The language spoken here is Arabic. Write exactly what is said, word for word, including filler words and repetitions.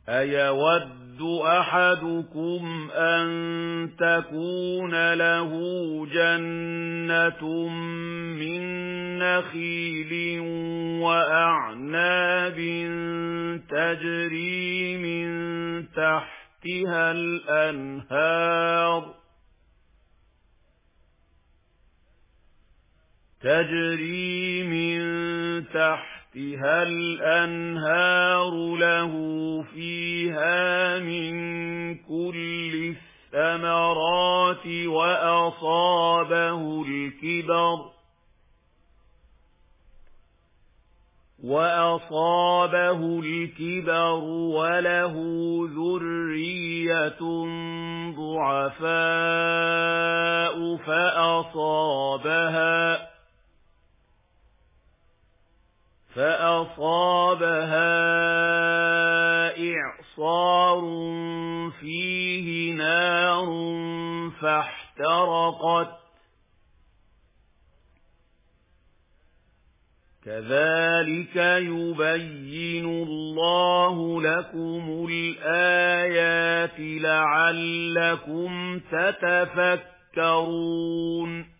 أَيَوَدُّ أَحَدُكُمْ أَن تَكُونَ لَهُ جَنَّةٌ مِّن نَّخِيلٍ وَأَعْنَابٍ تَجْرِي مِن تَحْتِهَا الْأَنْهَارُ تَجْرِي مِن تَحْتِهَا الْأَنْهَارُ لَهُ فِيهَا مِن كُلِّ الثَّمَرَاتِ وَأَصَابَهُ الْكِبَرُ وَأَصَابَهُ الْكِبَرُ وَلَهُ ذُرِّيَّةٌ ضُعَفَاءُ فَأَصَابَهَا فَأَصَابَهَا إِعْصَارٌ فِيهِ نَارٌ فَاحْتَرَقَتْ كَذَلِكَ يُبَيِّنُ اللَّهُ لَكُمُ الْآيَاتِ لَعَلَّكُمْ تَتَفَكَّرُونَ